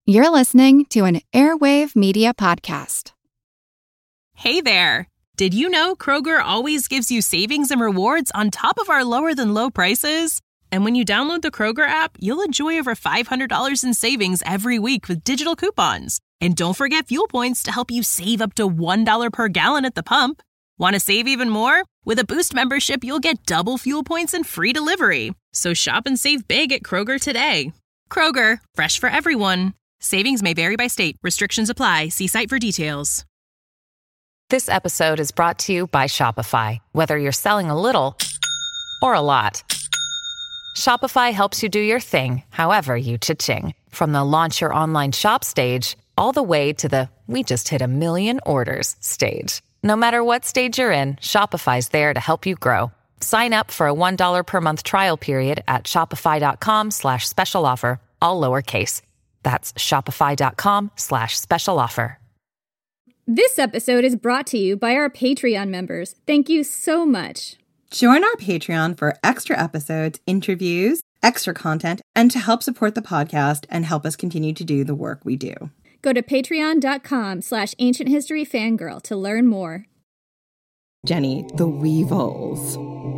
You're listening to an Airwave Media Podcast. Hey there! Did you know Kroger always gives you savings and rewards on top of our lower-than-low prices? And when you download the Kroger app, you'll enjoy over $500 in savings every week with digital coupons. And don't forget fuel points to help you save up to $1 per gallon at the pump. Want to save even more? With a Boost membership, you'll get double fuel points and free delivery. So shop and save big at Kroger today. Kroger, fresh for everyone. Savings may vary by state. Restrictions apply. See site for details. This episode is brought to you by Shopify. Whether you're selling a little or a lot, Shopify helps you do your thing, however you cha-ching. From the launch your online shop stage, all the way to the we just hit 1 million orders stage. No matter what stage you're in, Shopify's there to help you grow. Sign up for a $1 per month trial period at shopify.com/special offer, all lowercase. That's shopify.com/special offer. This episode is brought to you by our Patreon members. Thank you so much. Join our Patreon for extra episodes, interviews, extra content, and to help support the podcast and help us continue to do the work we do. Go to patreon.com/ancienthistoryfangirl to learn more. Jenny, the Weevils.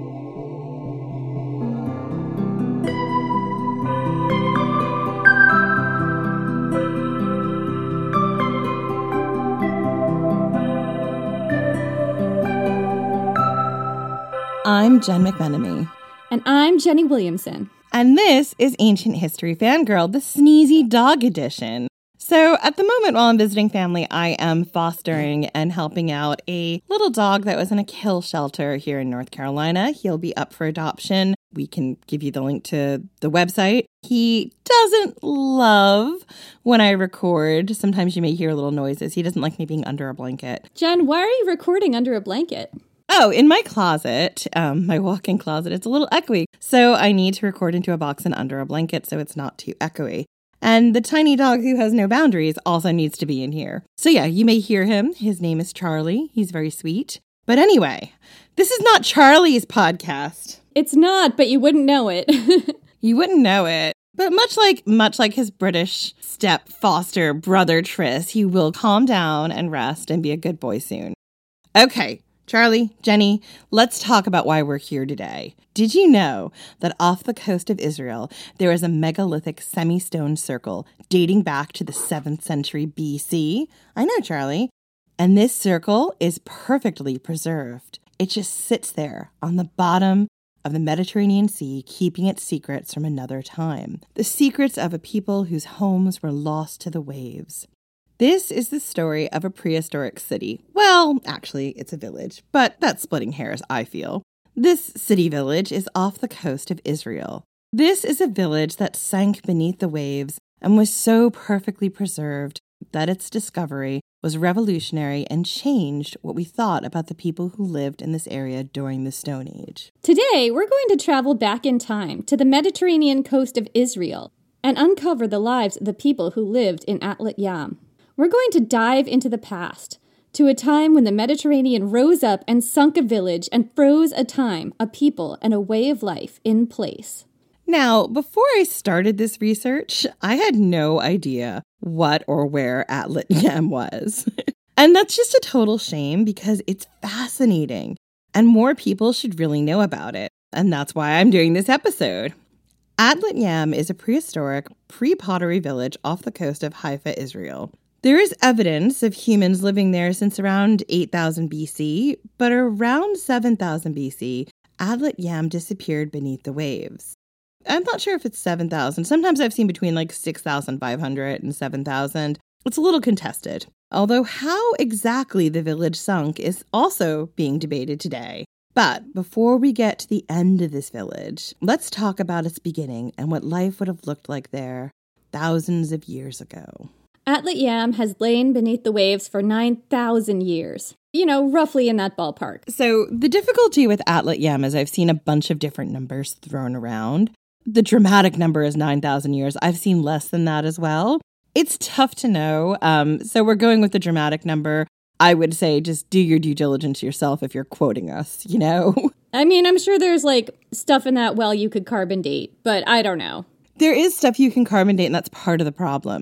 I'm Jen McMenemy. And I'm Jenny Williamson. And this is Ancient History Fangirl, the sneezy dog edition. So at the moment while I'm visiting family, I am fostering and helping out a little dog that was in a kill shelter here in North Carolina. He'll be up for adoption. We can give you the link to the website. He doesn't love when I record. Sometimes you may hear little noises. He doesn't like me being under a blanket. Jen, why are you recording under a blanket? Oh, in my closet, my walk-in closet, it's a little echoey. So I need to record into a box and under a blanket so it's not too echoey. And the tiny dog who has no boundaries also needs to be in here. So yeah, you may hear him. His name is Charlie. He's very sweet. But anyway, this is not Charlie's podcast. It's not, but you wouldn't know it. You wouldn't know it. But much like his British step foster brother Tris, he will calm down and rest and be a good boy soon. Okay. Charlie, Jenny, let's talk about why we're here today. Did you know that off the coast of Israel, there is a megalithic semi-stone circle dating back to the 7th century BC? I know, Charlie. And this circle is perfectly preserved. It just sits there on the bottom of the Mediterranean Sea, keeping its secrets from another time. The secrets of a people whose homes were lost to the waves. This is the story of a prehistoric city. Well, actually, it's a village, but that's splitting hairs, I feel. This city village is off the coast of Israel. This is a village that sank beneath the waves and was so perfectly preserved that its discovery was revolutionary and changed what we thought about the people who lived in this area during the Stone Age. Today, we're going to travel back in time to the Mediterranean coast of Israel and uncover the lives of the people who lived in Atlit Yam. We're going to dive into the past, to a time when the Mediterranean rose up and sunk a village and froze a time, a people, and a way of life in place. Now, before I started this research, I had no idea what or where Atlit Yam was. And that's just a total shame because it's fascinating, and more people should really know about it. And that's why I'm doing this episode. Atlit Yam is a prehistoric, pre-pottery village off the coast of Haifa, Israel. There is evidence of humans living there since around 8,000 BC, but around 7,000 BC, Atlit Yam disappeared beneath the waves. I'm not sure if it's 7,000. Sometimes I've seen between 6,500 and 7,000. It's a little contested. Although how exactly the village sunk is also being debated today. But before we get to the end of this village, let's talk about its beginning and what life would have looked like there thousands of years ago. Atlit Yam has lain beneath the waves for 9,000 years. Roughly in that ballpark. So the difficulty with Atlit Yam is I've seen a bunch of different numbers thrown around. The dramatic number is 9,000 years. I've seen less than that as well. It's tough to know. So we're going with the dramatic number. I would say just do your due diligence yourself if you're quoting us, I mean, I'm sure there's stuff in that well you could carbon date, but I don't know. There is stuff you can carbon date, and that's part of the problem.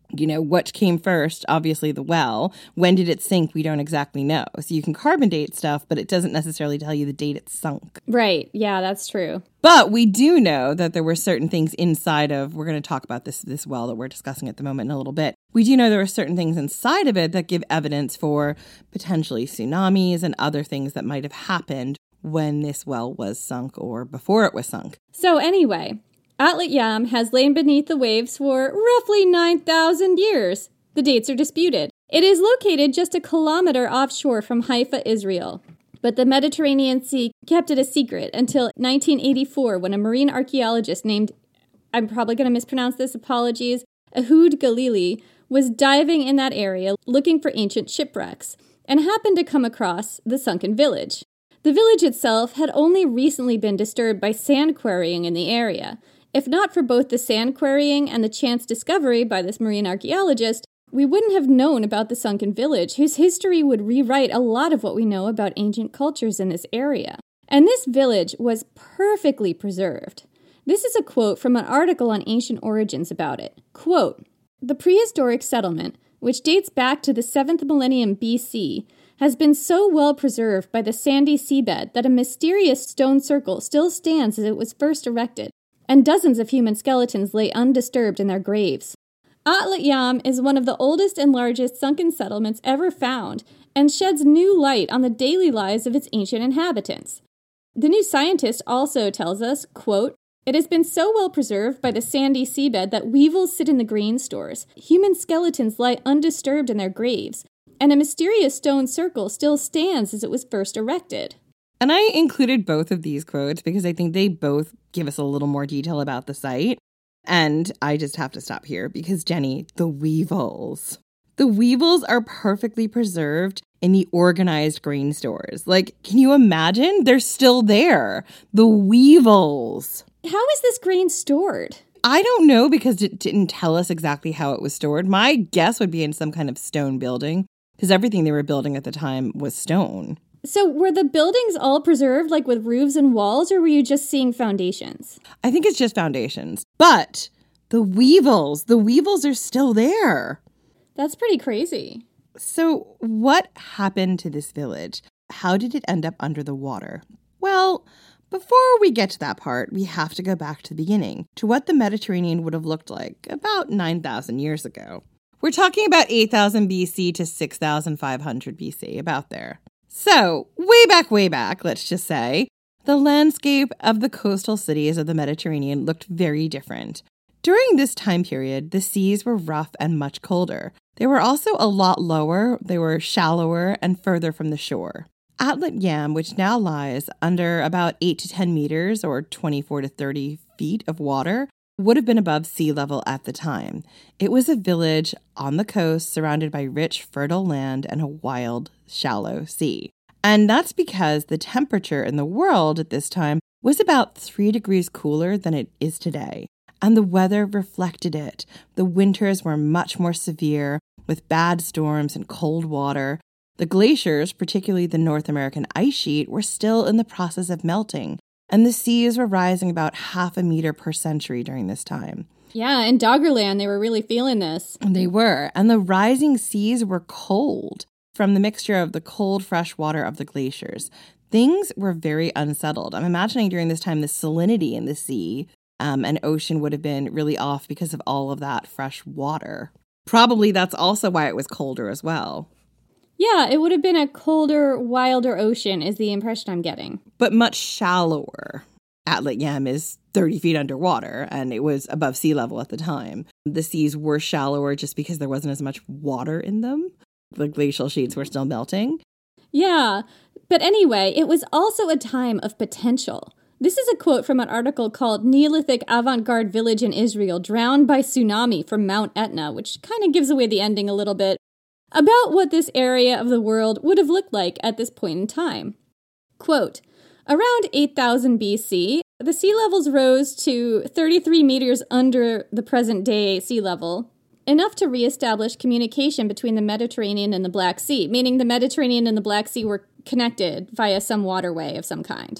What came first? Obviously the well. When did it sink? We don't exactly know. So you can carbon date stuff, but it doesn't necessarily tell you the date it sunk. Right. Yeah, that's true. But we do know that there were certain things inside of, we're going to talk about this well that we're discussing at the moment in a little bit. We do know there were certain things inside of it that give evidence for potentially tsunamis and other things that might have happened when this well was sunk or before it was sunk. So anyway, Atlit Yam has lain beneath the waves for roughly 9,000 years. The dates are disputed. It is located just a kilometer offshore from Haifa, Israel. But the Mediterranean Sea kept it a secret until 1984 when a marine archaeologist named, I'm probably going to mispronounce this, apologies, Ehud Galili, was diving in that area looking for ancient shipwrecks and happened to come across the sunken village. The village itself had only recently been disturbed by sand quarrying in the area. If not for both the sand quarrying and the chance discovery by this marine archaeologist, we wouldn't have known about the sunken village, whose history would rewrite a lot of what we know about ancient cultures in this area. And this village was perfectly preserved. This is a quote from an article on Ancient Origins about it. Quote, "The prehistoric settlement, which dates back to the 7th millennium BC, has been so well preserved by the sandy seabed that a mysterious stone circle still stands as it was first erected, and dozens of human skeletons lay undisturbed in their graves. Atlit Yam is one of the oldest and largest sunken settlements ever found, and sheds new light on the daily lives of its ancient inhabitants." The New Scientist also tells us, quote, "It has been so well preserved by the sandy seabed that weevils sit in the grain stores, human skeletons lie undisturbed in their graves, and a mysterious stone circle still stands as it was first erected." And I included both of these quotes because I think they both give us a little more detail about the site. And I just have to stop here because, Jenny, the weevils. The weevils are perfectly preserved in the organized grain stores. Like, can you imagine? They're still there. The weevils. How is this grain stored? I don't know because it didn't tell us exactly how it was stored. My guess would be in some kind of stone building because everything they were building at the time was stone. So were the buildings all preserved, like with roofs and walls, or were you just seeing foundations? I think it's just foundations. But the weevils are still there. That's pretty crazy. So what happened to this village? How did it end up under the water? Well, before we get to that part, we have to go back to the beginning, to what the Mediterranean would have looked like about 9,000 years ago. We're talking about 8,000 BC to 6,500 BC, about there. So, way back, let's just say, the landscape of the coastal cities of the Mediterranean looked very different. During this time period, the seas were rough and much colder. They were also a lot lower, they were shallower and further from the shore. Atlit Yam, which now lies under about 8 to 10 meters or 24 to 30 feet of water, would have been above sea level at the time. It was a village on the coast surrounded by rich, fertile land and a wild, shallow sea. And that's because the temperature in the world at this time was about 3 degrees cooler than it is today. And the weather reflected it. The winters were much more severe, with bad storms and cold water. The glaciers, particularly the North American ice sheet, were still in the process of melting. And the seas were rising about 0.5 meter per century during this time. Yeah, in Doggerland, they were really feeling this. They were. And the rising seas were cold from the mixture of the cold, fresh water of the glaciers. Things were very unsettled. I'm imagining during this time, the salinity in the sea and ocean would have been really off because of all of that fresh water. Probably that's also why it was colder as well. Yeah, it would have been a colder, wilder ocean is the impression I'm getting. But much shallower. Atlit Yam is 30 feet underwater, and it was above sea level at the time. The seas were shallower just because there wasn't as much water in them. The glacial sheets were still melting. Yeah, but anyway, it was also a time of potential. This is a quote from an article called Neolithic Avant-Garde Village in Israel Drowned by Tsunami from Mount Etna, which kind of gives away the ending a little bit, about what this area of the world would have looked like at this point in time. Quote, "Around 8,000 BC, the sea levels rose to 33 meters under the present-day sea level, enough to reestablish communication between the Mediterranean and the Black Sea," meaning the Mediterranean and the Black Sea were connected via some waterway of some kind.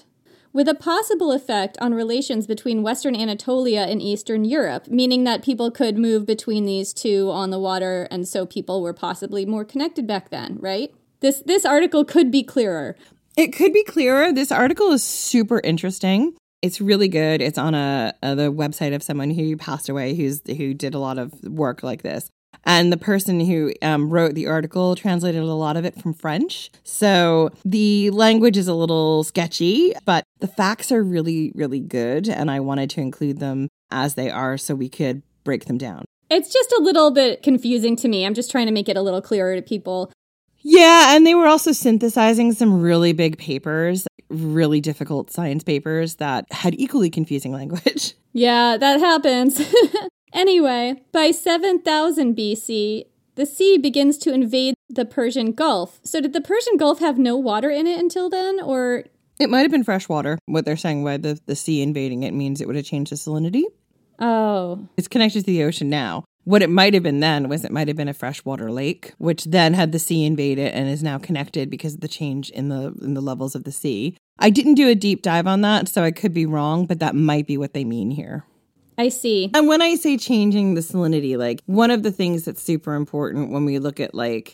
with a possible effect on relations between Western Anatolia and Eastern Europe, meaning that people could move between these two on the water, and so people were possibly more connected back then, right? This article could be clearer. It could be clearer. This article is super interesting. It's really good. It's on the website of someone who passed away who did a lot of work like this. And the person who wrote the article translated a lot of it from French. So the language is a little sketchy, but the facts are really, really good. And I wanted to include them as they are so we could break them down. It's just a little bit confusing to me. I'm just trying to make it a little clearer to people. Yeah, and they were also synthesizing some really big papers, really difficult science papers that had equally confusing language. Yeah, that happens. Anyway, by 7000 BC, the sea begins to invade the Persian Gulf. So did the Persian Gulf have no water in it until then, or? It might have been fresh water. What they're saying by the sea invading it means it would have changed the salinity. Oh. It's connected to the ocean now. What it might have been then was it might have been a freshwater lake, which then had the sea invade it and is now connected because of the change in the levels of the sea. I didn't do a deep dive on that, so I could be wrong, but that might be what they mean here. I see. And when I say changing the salinity, like one of the things that's super important when we look at like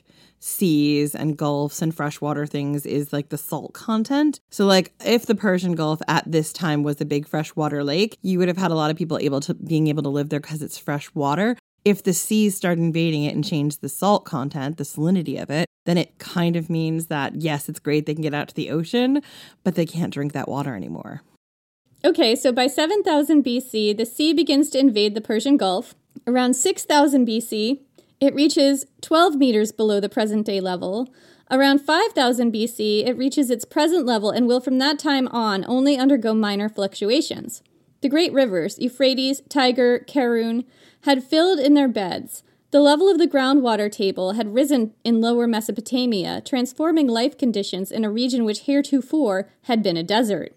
seas and gulfs and freshwater things is like the salt content. So like if the Persian Gulf at this time was a big freshwater lake, you would have had a lot of people being able to live there because it's fresh water. If the seas start invading it and change the salt content, the salinity of it, then it kind of means that, yes, it's great they can get out to the ocean, but they can't drink that water anymore. Okay, so by 7000 BC, the sea begins to invade the Persian Gulf. Around 6000 BC, it reaches 12 meters below the present-day level. Around 5000 BC, it reaches its present level and will from that time on only undergo minor fluctuations. The great rivers, Euphrates, Tiger, Karun, had filled in their beds. The level of the groundwater table had risen in lower Mesopotamia, transforming life conditions in a region which heretofore had been a desert.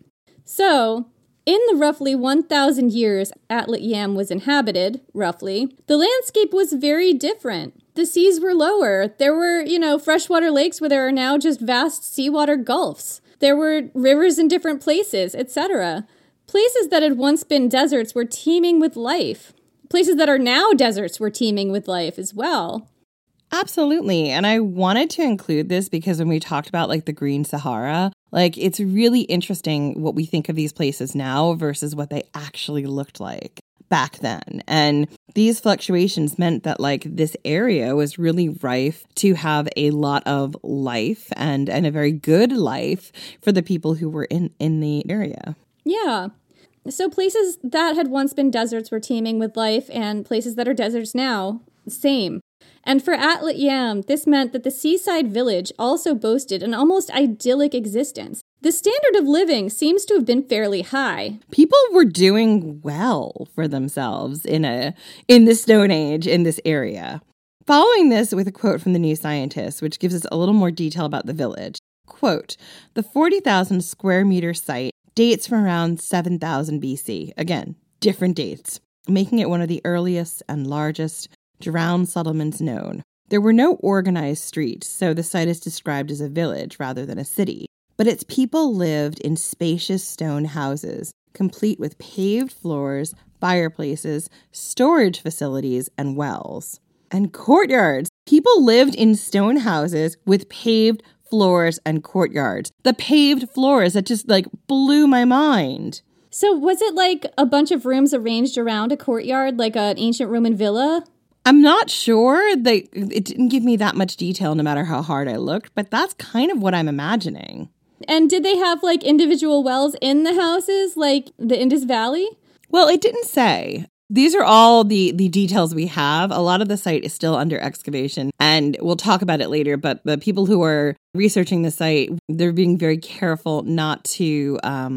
So, in the roughly 1,000 years Atlat Yam was inhabited, roughly, the landscape was very different. The seas were lower. There were, freshwater lakes where there are now just vast seawater gulfs. There were rivers in different places, etc. Places that had once been deserts were teeming with life. Places that are now deserts were teeming with life as well. Absolutely. And I wanted to include this because when we talked about like the Green Sahara, like it's really interesting what we think of these places now versus what they actually looked like back then. And these fluctuations meant that like this area was really rife to have a lot of life and a very good life for the people who were in the area. Yeah. So places that had once been deserts were teeming with life, and places that are deserts now, same. And for Atlat Yam, this meant that the seaside village also boasted an almost idyllic existence. The standard of living seems to have been fairly high. People were doing well for themselves in the Stone Age in this area. Following this with a quote from the New Scientist, which gives us a little more detail about the village. Quote, the 40,000 square meter site dates from around 7000 BC. Again, different dates, making it one of the earliest and largest drowned settlements known. There were no organized streets, so the site is described as a village rather than a city. But its people lived in spacious stone houses, complete with paved floors, fireplaces, storage facilities, and wells. And courtyards. People lived in stone houses with paved floors and courtyards. The paved floors, that just blew my mind. So was it like a bunch of rooms arranged around a courtyard, like an ancient Roman villa? I'm not sure. It didn't give me that much detail no matter how hard I looked, but that's kind of what I'm imagining. And did they have individual wells in the houses, like the Indus Valley? Well, it didn't say. These are all the details we have. A lot of the site is still under excavation, and we'll talk about it later, but the people who are researching the site, they're being very careful not to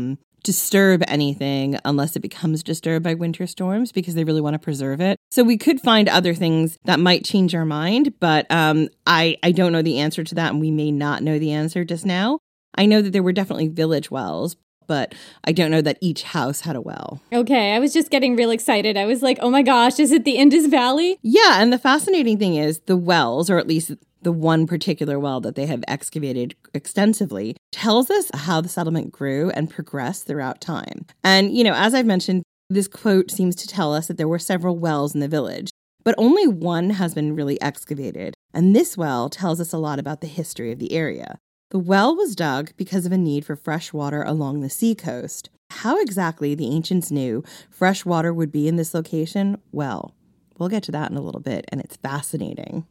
disturb anything unless it becomes disturbed by winter storms because they really want to preserve it. So we could find other things that might change our mind, but I don't know the answer to that, and we may not know the answer just now. I know that there were definitely village wells, but I don't know that each house had a well. Okay, I was just getting real excited. I was like, oh my gosh, is it the Indus Valley? Yeah, and the fascinating thing is the wells, or at least the one particular well that they have excavated extensively, tells us how the settlement grew and progressed throughout time. And, as I've mentioned, this quote seems to tell us that there were several wells in the village, but only one has been really excavated. And this well tells us a lot about the history of the area. The well was dug because of a need for fresh water along the seacoast. How exactly the ancients knew fresh water would be in this location, well, we'll get to that in a little bit, and it's fascinating.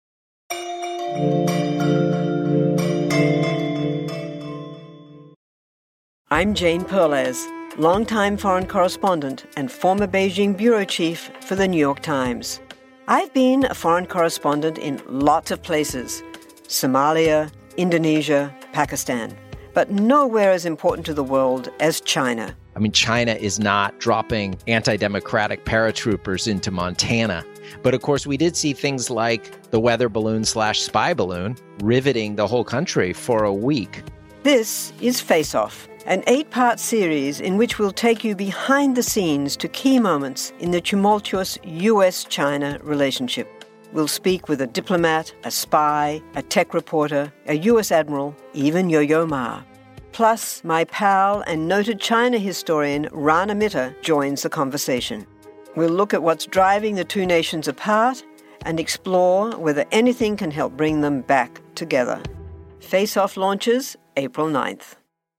I'm Jane Perlez, longtime foreign correspondent and former Beijing bureau chief for the New York Times. I've been a foreign correspondent in lots of places: Somalia, Indonesia, Pakistan, but nowhere as important to the world as China. I mean, China is not dropping anti-democratic paratroopers into Montana. But of course, we did see things like the weather balloon / spy balloon riveting the whole country for a week. This is Face Off, an 8-part series in which we'll take you behind the scenes to key moments in the tumultuous US-China relationship. We'll speak with a diplomat, a spy, a tech reporter, a US admiral, even Yo-Yo Ma. Plus, my pal and noted China historian Rana Mitter joins the conversation. We'll look at what's driving the two nations apart and explore whether anything can help bring them back together. Face Off launches April 9th.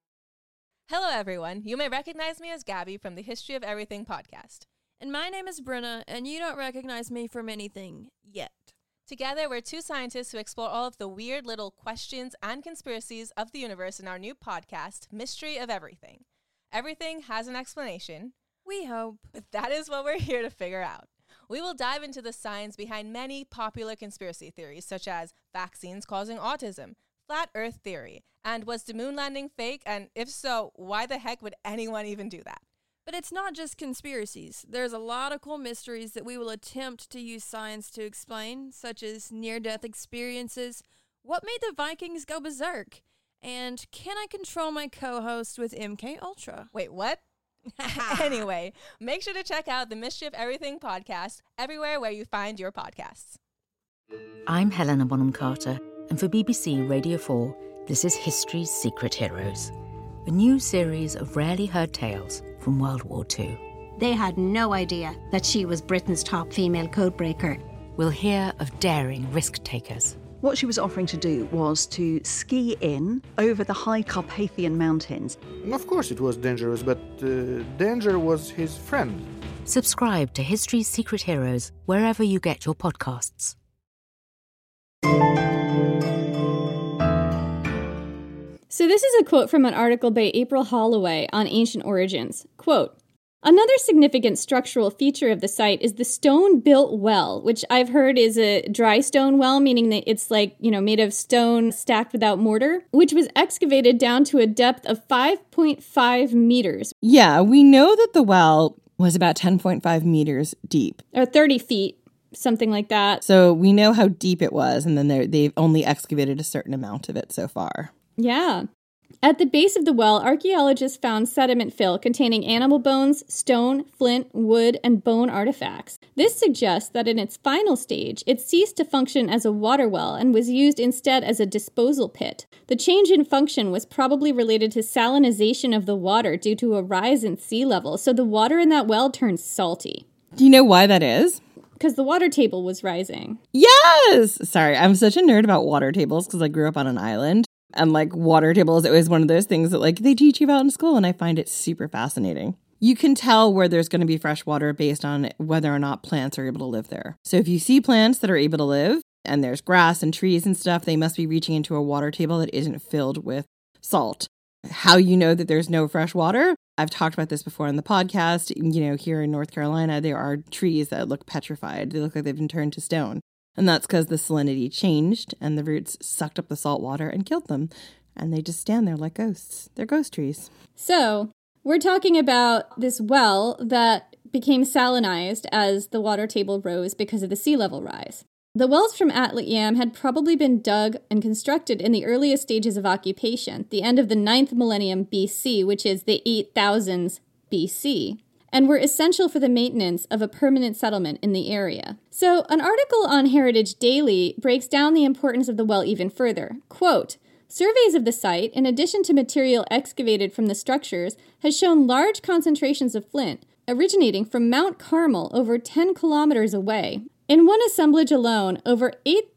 Hello, everyone. You may recognize me as Gabby from the History of Everything podcast. And my name is Brenna, and you don't recognize me from anything yet. Together, we're two scientists who explore all of the weird little questions and conspiracies of the universe in our new podcast, Mystery of Everything. Everything has an explanation. We hope. That is what we're here to figure out. We will dive into the science behind many popular conspiracy theories, such as vaccines causing autism, flat Earth theory, and was the moon landing fake? And if so, why the heck would anyone even do that? But it's not just conspiracies. There's a lot of cool mysteries that we will attempt to use science to explain, such as near-death experiences, what made the Vikings go berserk, and can I control my co-host with MK Ultra? Wait, what? Anyway, make sure to check out the Mystery of Everything podcast everywhere where you find your podcasts. I'm Helena Bonham Carter, and for BBC Radio 4, this is History's Secret Heroes, a new series of rarely heard tales from World War II. They had no idea that she was Britain's top female codebreaker. We'll hear of daring risk-takers. What she was offering to do was to ski in over the high Carpathian Mountains. Of course it was dangerous, but danger was his friend. Subscribe to History's Secret Heroes wherever you get your podcasts. So this is a quote from an article by April Holloway on ancient origins. Quote, "Another significant structural feature of the site is the stone-built well, which I've heard is a dry stone well, meaning that it's made of stone stacked without mortar, which was excavated down to a depth of 5.5 meters. Yeah, we know that the well was about 10.5 meters deep. Or 30 feet, something like that. So we know how deep it was, and then they've only excavated a certain amount of it so far. Yeah. At the base of the well, archaeologists found sediment fill containing animal bones, stone, flint, wood, and bone artifacts. This suggests that in its final stage, it ceased to function as a water well and was used instead as a disposal pit. The change in function was probably related to salinization of the water due to a rise in sea level, so the water in that well turned salty. Do you know why that is? Because the water table was rising. Yes! Sorry, I'm such a nerd about water tables because I grew up on an island. And water table is always one of those things that they teach you about in school, and I find it super fascinating. You can tell where there's going to be fresh water based on whether or not plants are able to live there. So if you see plants that are able to live, and there's grass and trees and stuff, they must be reaching into a water table that isn't filled with salt. How you know that there's no fresh water? I've talked about this before on the podcast. Here in North Carolina, there are trees that look petrified. They look like they've been turned to stone. And that's because the salinity changed and the roots sucked up the salt water and killed them. And they just stand there like ghosts. They're ghost trees. So we're talking about this well that became salinized as the water table rose because of the sea level rise. The wells from Atlit Yam had probably been dug and constructed in the earliest stages of occupation, the end of the 9th millennium BC, which is the 8000s BC, and were essential for the maintenance of a permanent settlement in the area. So, an article on Heritage Daily breaks down the importance of the well even further. Quote, surveys of the site, in addition to material excavated from the structures, has shown large concentrations of flint originating from Mount Carmel over 10 kilometers away. In one assemblage alone, over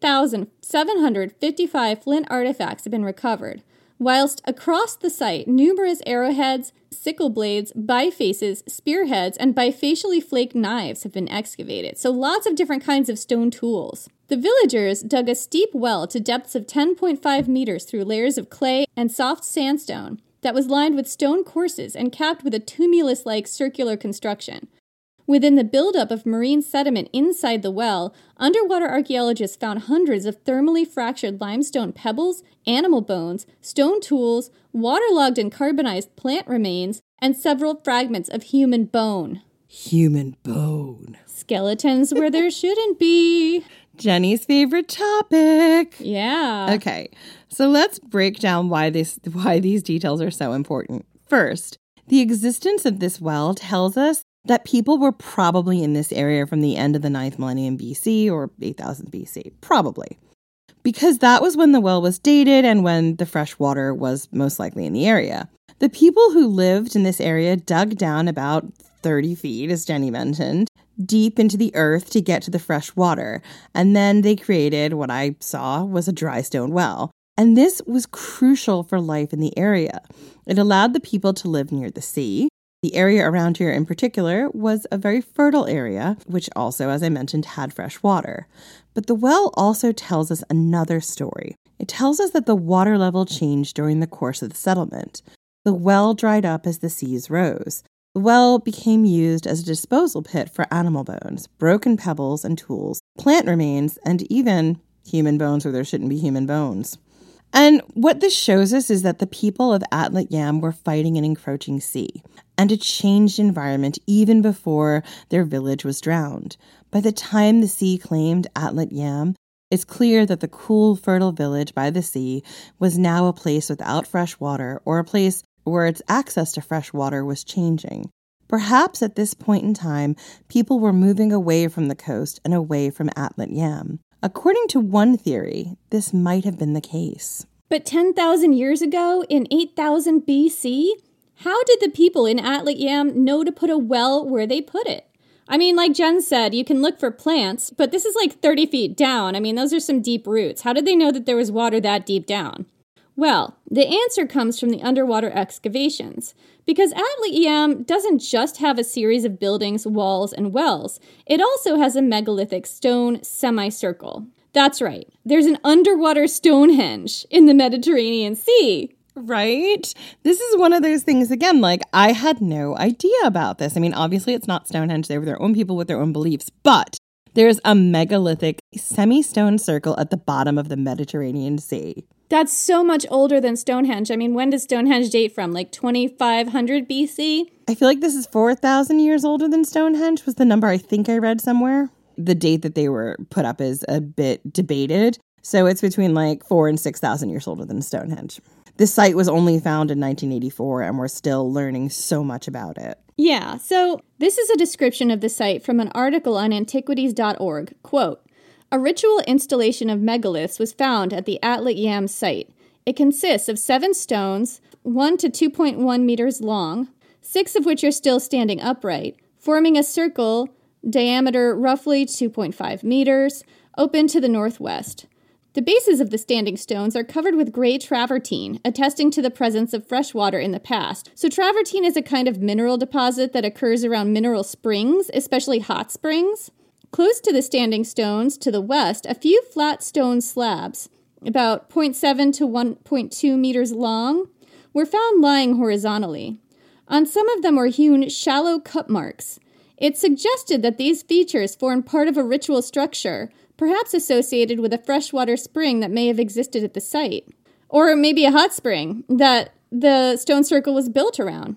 8,755 flint artifacts have been recovered, whilst across the site, numerous arrowheads, sickle blades, bifaces, spearheads, and bifacially flaked knives have been excavated, so lots of different kinds of stone tools. The villagers dug a steep well to depths of 10.5 meters through layers of clay and soft sandstone that was lined with stone courses and capped with a tumulus-like circular construction. Within the buildup of marine sediment inside the well, underwater archaeologists found hundreds of thermally fractured limestone pebbles, animal bones, stone tools, waterlogged and carbonized plant remains, and several fragments of human bone. Human bone. Skeletons where there shouldn't be. Jenny's favorite topic. Yeah. Okay, so let's break down why these details are so important. First, the existence of this well tells us that people were probably in this area from the end of the 9th millennium BC or 8000 BC, probably. Because that was when the well was dated and when the fresh water was most likely in the area. The people who lived in this area dug down about 30 feet, as Jenny mentioned, deep into the earth to get to the fresh water. And then they created what I saw was a dry stone well. And this was crucial for life in the area. It allowed the people to live near the sea. The area around here in particular was a very fertile area, which also, as I mentioned, had fresh water. But the well also tells us another story. It tells us that the water level changed during the course of the settlement. The well dried up as the seas rose. The well became used as a disposal pit for animal bones, broken pebbles and tools, plant remains, and even human bones where there shouldn't be human bones. And what this shows us is that the people of Atlit Yam were fighting an encroaching sea and a changed environment even before their village was drowned. By the time the sea claimed Atlit Yam, it's clear that the cool, fertile village by the sea was now a place without fresh water or a place where its access to fresh water was changing. Perhaps at this point in time, people were moving away from the coast and away from Atlit Yam. According to one theory, this might have been the case. But 10,000 years ago, in 8000 BC, how did the people in Atlit Yam know to put a well where they put it? I mean, like Jen said, you can look for plants, but this is like 30 feet down. I mean, those are some deep roots. How did they know that there was water that deep down? Well, the answer comes from the underwater excavations. Because Atlit Yam doesn't just have a series of buildings, walls, and wells. It also has a megalithic stone semicircle. That's right. There's an underwater Stonehenge in the Mediterranean Sea. Right? This is one of those things, again, like, I had no idea about this. I mean, obviously it's not Stonehenge. They were their own people with their own beliefs. But there's a megalithic semi-stone circle at the bottom of the Mediterranean Sea. That's so much older than Stonehenge. I mean, when does Stonehenge date from? Like 2500 BC? I feel like this is 4,000 years older than Stonehenge was the number I think I read somewhere. The date that they were put up is a bit debated. So it's between like 4,000 and 6,000 years older than Stonehenge. This site was only found in 1984 and we're still learning so much about it. Yeah, so this is a description of the site from an article on antiquities.org. Quote, a ritual installation of megaliths was found at the Atlit Yam site. It consists of 7 stones, 1 to 2.1 meters long, 6 of which are still standing upright, forming a circle, diameter roughly 2.5 meters, open to the northwest. The bases of the standing stones are covered with gray travertine, attesting to the presence of fresh water in the past. So travertine is a kind of mineral deposit that occurs around mineral springs, especially hot springs. Close to the standing stones, to the west, a few flat stone slabs, about 0.7 to 1.2 meters long, were found lying horizontally. On some of them were hewn shallow cut marks. It suggested that these features formed part of a ritual structure, perhaps associated with a freshwater spring that may have existed at the site. Or maybe a hot spring that the stone circle was built around.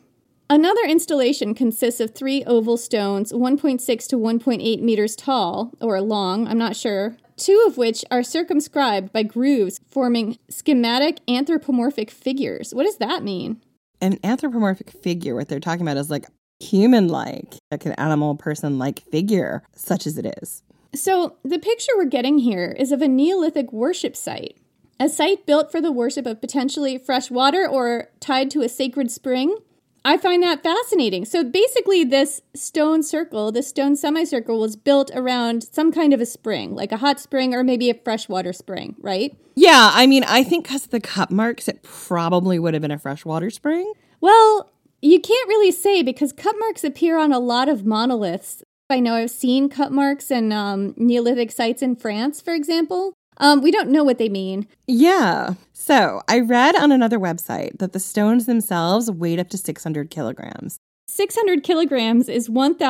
Another installation consists of 3 oval stones, 1.6 to 1.8 meters tall, or long, I'm not sure, 2 of which are circumscribed by grooves forming schematic anthropomorphic figures. What does that mean? An anthropomorphic figure, what they're talking about is like human-like, like an animal person-like figure, such as it is. So the picture we're getting here is of a Neolithic worship site. A site built for the worship of potentially fresh water or tied to a sacred spring. I find that fascinating. So basically this stone circle, this stone semicircle was built around some kind of a spring, like a hot spring or maybe a freshwater spring, right? Yeah, I mean, I think because of the cup marks, it probably would have been a freshwater spring. Well, you can't really say because cup marks appear on a lot of monoliths. I know I've seen cup marks in Neolithic sites in France, for example. We don't know what they mean. Yeah. So I read on another website that the stones themselves weighed up to 600 kilograms. 600 kilograms is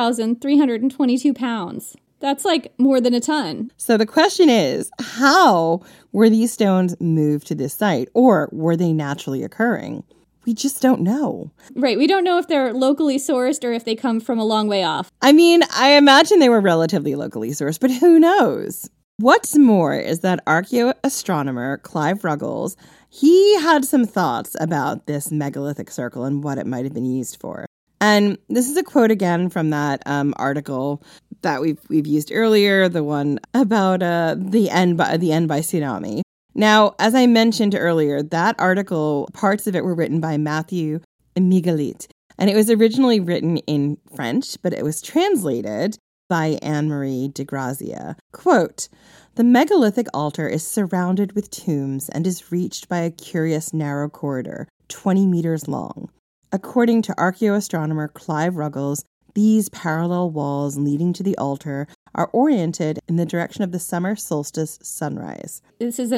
1,322 pounds. That's like more than a ton. So the question is, how were these stones moved to this site, or were they naturally occurring? We just don't know. Right. We don't know if they're locally sourced or if they come from a long way off. I mean, I imagine they were relatively locally sourced, but who knows? What's more is that archaeoastronomer Clive Ruggles, he had some thoughts about this megalithic circle and what it might have been used for. And this is a quote again from that article that we've used earlier, the one about the end by tsunami. Now, as I mentioned earlier, that article, parts of it were written by Matthew Migalit, and it was originally written in French, but it was translated by Anne-Marie de Grazia. Quote, "The megalithic altar is surrounded with tombs and is reached by a curious narrow corridor, 20 meters long. According to archaeoastronomer Clive Ruggles, these parallel walls leading to the altar are oriented in the direction of the summer solstice sunrise." This is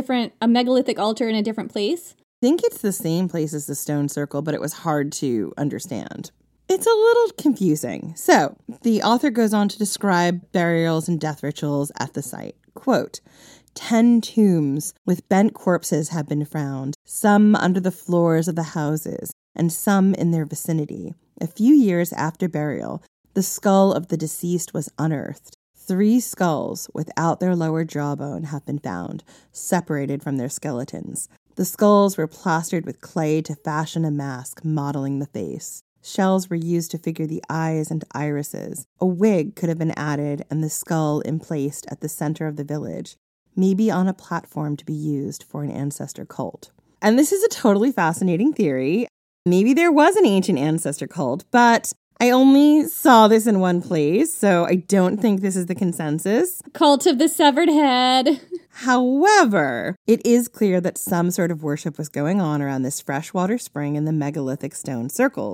a megalithic altar in a different place? I think it's the same place as the stone circle, but it was hard to understand. It's a little confusing. So, the author goes on to describe burials and death rituals at the site. Quote, 10 tombs with bent corpses have been found, some under the floors of the houses, and some in their vicinity. A few years after burial, the skull of the deceased was unearthed. 3 skulls without their lower jawbone have been found, separated from their skeletons. The skulls were plastered with clay to fashion a mask modeling the face. Shells were used to figure the eyes and irises. A wig could have been added and the skull emplaced at the center of the village, maybe on a platform to be used for an ancestor cult. And this is a totally fascinating theory. Maybe there was an ancient ancestor cult, but I only saw this in one place, so I don't think this is the consensus. Cult of the severed head. However, it is clear that some sort of worship was going on around this freshwater spring in the megalithic stone circle.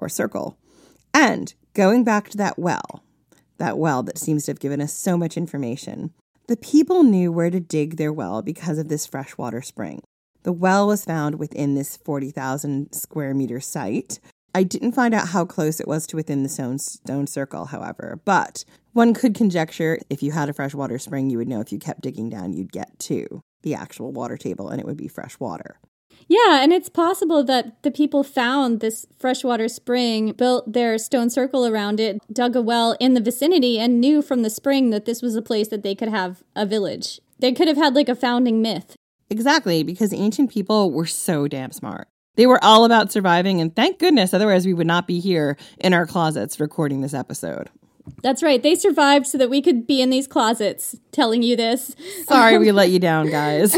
And going back to that well that seems to have given us so much information, the people knew where to dig their well because of this freshwater spring. The well was found within this 40,000 square meter site. I didn't find out how close it was to within the stone circle, however, but one could conjecture if you had a freshwater spring, you would know if you kept digging down, you'd get to the actual water table and it would be fresh water. Yeah, and it's possible that the people found this freshwater spring, built their stone circle around it, dug a well in the vicinity, and knew from the spring that this was a place that they could have a village. They could have had like a founding myth. Exactly, because ancient people were so damn smart. They were all about surviving, and thank goodness, otherwise we would not be here in our closets recording this episode. That's right. They survived so that we could be in these closets telling you this. Sorry we let you down, guys.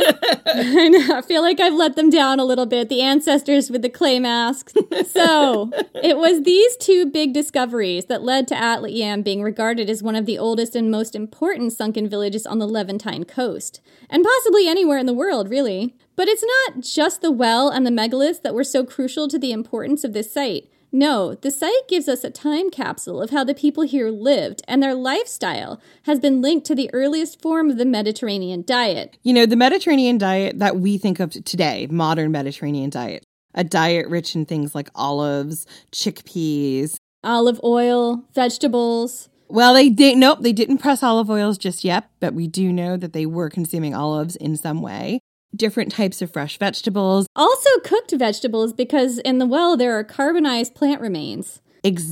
I know. I feel like I've let them down a little bit. The ancestors with the clay masks. So, it was these 2 big discoveries that led to Atlat Yam being regarded as one of the oldest and most important sunken villages on the Levantine coast. And possibly anywhere in the world, really. But it's not just the well and the megaliths that were so crucial to the importance of this site. No, the site gives us a time capsule of how the people here lived, and their lifestyle has been linked to the earliest form of the Mediterranean diet. You know, the Mediterranean diet that we think of today, modern Mediterranean diet, a diet rich in things like olives, chickpeas, olive oil, vegetables. Well, they didn't press olive oils just yet, but we do know that they were consuming olives in some way. different types of fresh vegetables. Also cooked vegetables, because in the well there are carbonized plant remains.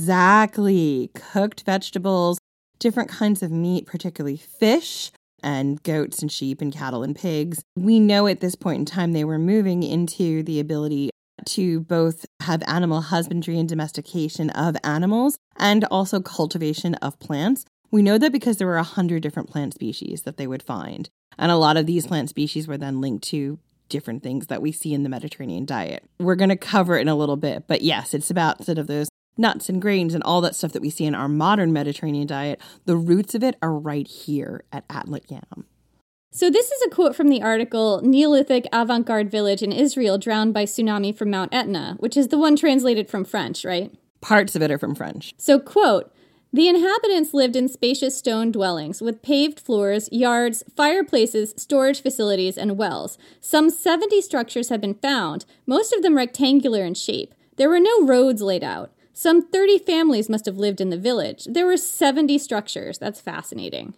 Exactly. Cooked vegetables, different kinds of meat, particularly fish, and goats and sheep and cattle and pigs. We know at this point in time they were moving into the ability to both have animal husbandry and domestication of animals and also cultivation of plants. We know that because there were 100 different plant species that they would find. And a lot of these plant species were then linked to different things that we see in the Mediterranean diet. We're going to cover it in a little bit, but yes, it's about sort of those nuts and grains and all that stuff that we see in our modern Mediterranean diet. The roots of it are right here at Atlit Yam. So this is a quote from the article, Neolithic Avant-Garde Village in Israel Drowned by Tsunami from Mount Etna, which is the one translated from French, right? Parts of it are from French. So, quote, the inhabitants lived in spacious stone dwellings with paved floors, yards, fireplaces, storage facilities, and wells. Some 70 structures have been found, most of them rectangular in shape. There were no roads laid out. Some 30 families must have lived in the village. There were 70 structures. That's fascinating.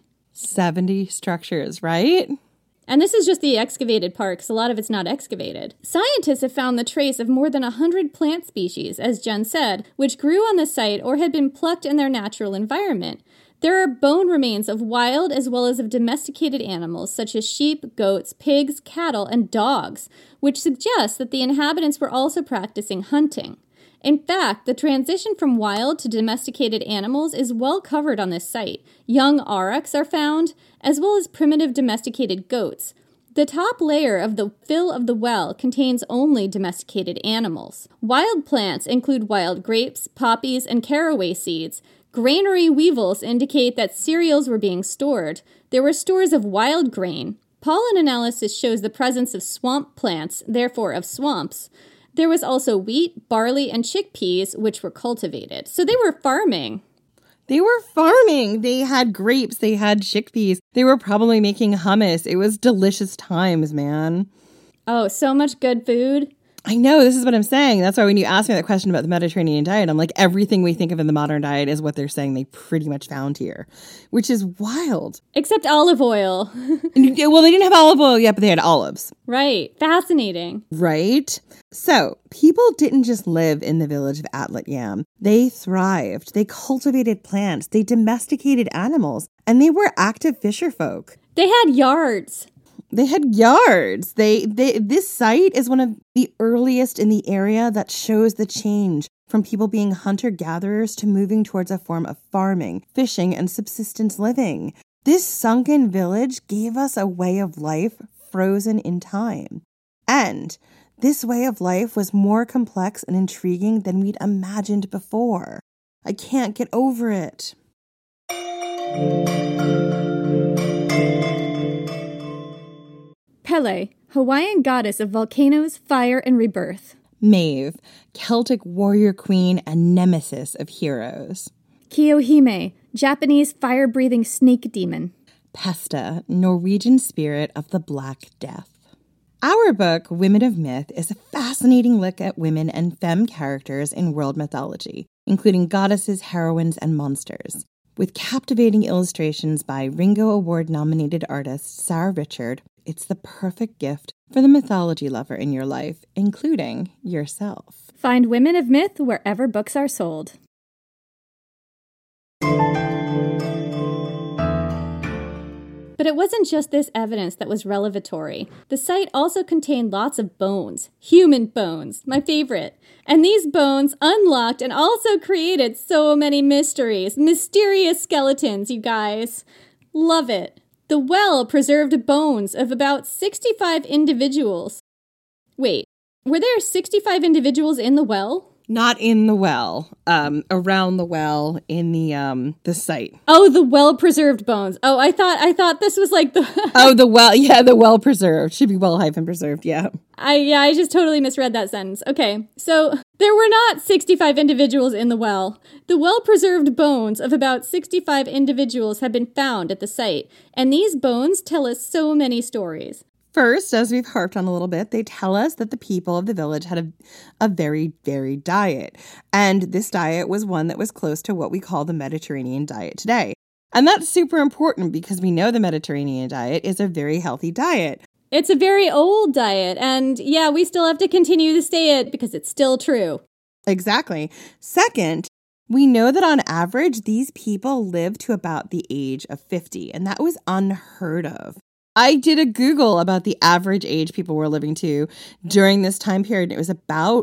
70 structures, right? And this is just the excavated part, because a lot of it's not excavated. Scientists have found the trace of more than 100 plant species, as Jen said, which grew on the site or had been plucked in their natural environment. There are bone remains of wild as well as of domesticated animals, such as sheep, goats, pigs, cattle, and dogs, which suggests that the inhabitants were also practicing hunting. In fact, the transition from wild to domesticated animals is well covered on this site. Young aurochs are found, as well as primitive domesticated goats. The top layer of the fill of the well contains only domesticated animals. Wild plants include wild grapes, poppies, and caraway seeds. Granary weevils indicate that cereals were being stored. There were stores of wild grain. Pollen analysis shows the presence of swamp plants, therefore of swamps. There was also wheat, barley, and chickpeas, which were cultivated. So they were farming. They were farming. They had grapes. They had chickpeas. They were probably making hummus. It was delicious times, man. Oh, so much good food. I know. This is what I'm saying. That's why when you ask me that question about the Mediterranean diet, I'm like, everything we think of in the modern diet is what they're saying they pretty much found here, which is wild. Except olive oil. Well, they didn't have olive oil yet, but they had olives. Right. Fascinating. Right? So, people didn't just live in the village of Atlit Yam. They thrived. They cultivated plants. They domesticated animals. And they were active fisher folk. They had yards. They had yards. This site is one of the earliest in the area that shows the change from people being hunter-gatherers to moving towards a form of farming, fishing, and subsistence living. This sunken village gave us a way of life frozen in time. And this way of life was more complex and intriguing than we'd imagined before. I can't get over it. Pele, Hawaiian goddess of volcanoes, fire, and rebirth. Maeve, Celtic warrior queen and nemesis of heroes. Kiyohime, Japanese fire-breathing snake demon. Pesta, Norwegian spirit of the Black Death. Our book, Women of Myth, is a fascinating look at women and femme characters in world mythology, including goddesses, heroines, and monsters. With captivating illustrations by Ringo Award-nominated artist Sarah Richard, it's the perfect gift for the mythology lover in your life, including yourself. Find Women of Myth wherever books are sold. But it wasn't just this evidence that was revelatory. The site also contained lots of bones. Human bones, my favorite. And these bones unlocked and also created so many mysteries. Mysterious skeletons, you guys. Love it. The well preserved bones of about 65 individuals. Wait, were there 65 individuals in the well? Not in the well, around the well in the site. Oh, the well-preserved bones. Oh, I thought this was like the... Oh, the well, yeah, the well-preserved. Should be well-preserved, yeah. I just totally misread that sentence. Okay, so there were not 65 individuals in the well. The well-preserved bones of about 65 individuals have been found at the site, and these bones tell us so many stories. First, as we've harped on a little bit, they tell us that the people of the village had a very varied diet. And this diet was one that was close to what we call the Mediterranean diet today. And that's super important because we know the Mediterranean diet is a very healthy diet. It's a very old diet. And yeah, we still have to continue to say it because it's still true. Exactly. Second, we know that on average, these people live to about the age of 50, and that was unheard of. I did a Google about the average age people were living to during this time period. It was about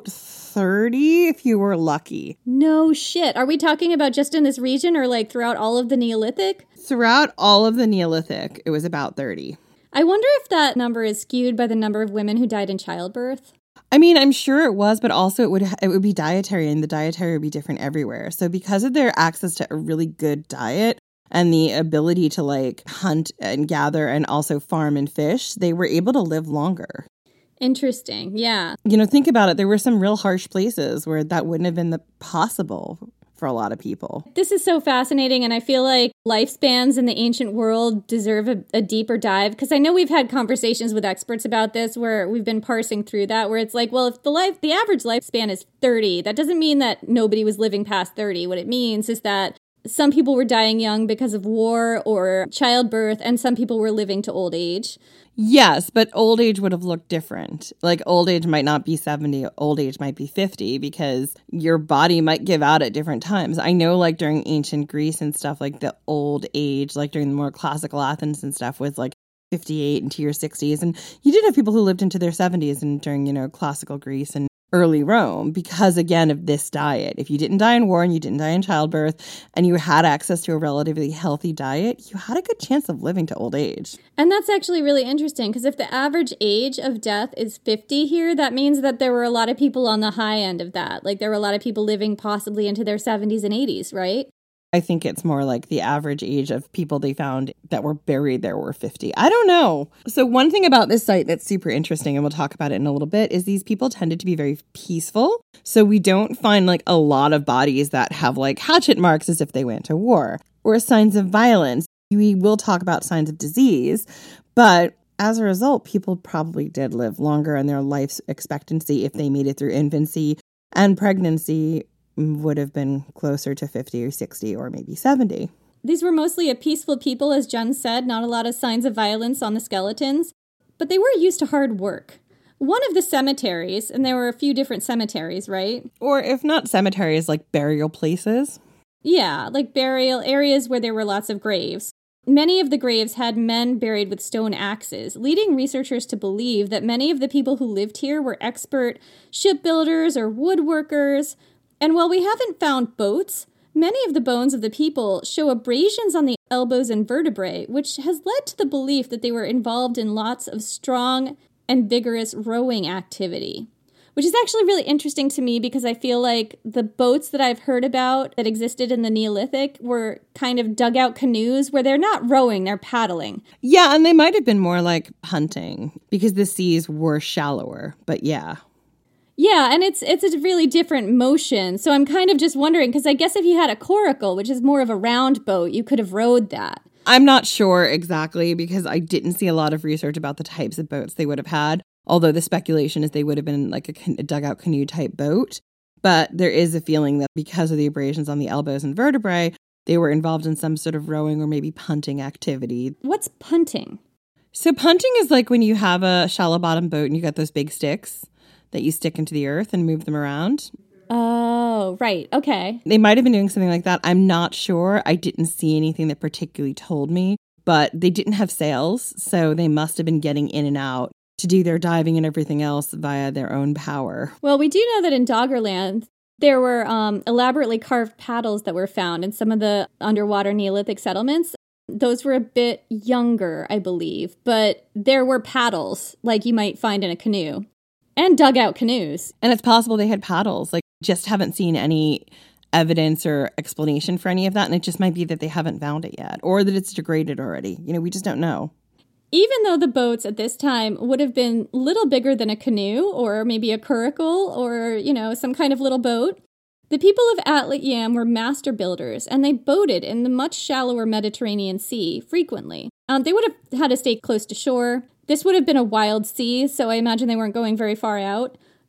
30 if you were lucky. No shit. Are we talking about just in this region or like throughout all of the Neolithic? Throughout all of the Neolithic, it was about 30. I wonder if that number is skewed by the number of women who died in childbirth. I mean, I'm sure it was, but also it would be dietary, and the dietary would be different everywhere. So because of their access to a really good diet and the ability to like hunt and gather and also farm and fish, they were able to live longer. Interesting. Yeah. You know, think about it. There were some real harsh places where that wouldn't have been possible for a lot of people. This is so fascinating, and I feel like lifespans in the ancient world deserve a deeper dive, because I know we've had conversations with experts about this where we've been parsing through that, where it's like, well, if the average lifespan is 30, that doesn't mean that nobody was living past 30. What it means is that some people were dying young because of war or childbirth, and some people were living to old age. Yes, but old age would have looked different. Like old age might not be 70, old age might be 50 because your body might give out at different times. I know like during ancient Greece and stuff, like the old age, like during the more classical Athens and stuff was like 58 into your 60s. And you did have people who lived into their 70s and during, you know, classical Greece and early Rome because, again, of this diet. If you didn't die in war and you didn't die in childbirth and you had access to a relatively healthy diet, you had a good chance of living to old age. And that's actually really interesting because if the average age of death is 50 here, that means that there were a lot of people on the high end of that. Like there were a lot of people living possibly into their 70s and 80s, right? I think it's more like the average age of people they found that were buried there were 50. I don't know. So one thing about this site that's super interesting, and we'll talk about it in a little bit, is these people tended to be very peaceful. So we don't find like a lot of bodies that have like hatchet marks as if they went to war or signs of violence. We will talk about signs of disease, but as a result, people probably did live longer, and their life expectancy, if they made it through infancy and pregnancy, would have been closer to 50 or 60 or maybe 70. These were mostly a peaceful people, as Jen said, not a lot of signs of violence on the skeletons, but they were used to hard work. One of the cemeteries, and there were a few different cemeteries, right? Or if not cemeteries, like burial places. Yeah, like burial areas where there were lots of graves. Many of the graves had men buried with stone axes, leading researchers to believe that many of the people who lived here were expert shipbuilders or woodworkers. And while we haven't found boats, many of the bones of the people show abrasions on the elbows and vertebrae, which has led to the belief that they were involved in lots of strong and vigorous rowing activity, which is actually really interesting to me because I feel like the boats that I've heard about that existed in the Neolithic were kind of dugout canoes where they're not rowing, they're paddling. Yeah, and they might have been more like hunting because the seas were shallower, but yeah. Yeah, and it's a really different motion. So I'm kind of just wondering, because I guess if you had a coracle, which is more of a round boat, you could have rowed that. I'm not sure exactly because I didn't see a lot of research about the types of boats they would have had, although the speculation is they would have been like a dugout canoe type boat. But there is a feeling that because of the abrasions on the elbows and vertebrae, they were involved in some sort of rowing or maybe punting activity. What's punting? So punting is like when you have a shallow bottom boat and you got those big sticks that you stick into the earth and move them around. Oh, right. Okay. They might have been doing something like that. I'm not sure. I didn't see anything that particularly told me, but they didn't have sails, so they must have been getting in and out to do their diving and everything else via their own power. Well, we do know that in Doggerland, there were elaborately carved paddles that were found in some of the underwater Neolithic settlements. Those were a bit younger, I believe, but there were paddles like you might find in a canoe. And dugout canoes. And it's possible they had paddles. Like, just haven't seen any evidence or explanation for any of that. And it just might be that they haven't found it yet. Or that it's degraded already. You know, we just don't know. Even though the boats at this time would have been a little bigger than a canoe or maybe a curricle or, you know, some kind of little boat, the people of Atlit Yam were master builders and they boated in the much shallower Mediterranean Sea frequently. They would have had to stay close to shore. This would have been a wild sea, so I imagine they weren't going very far out.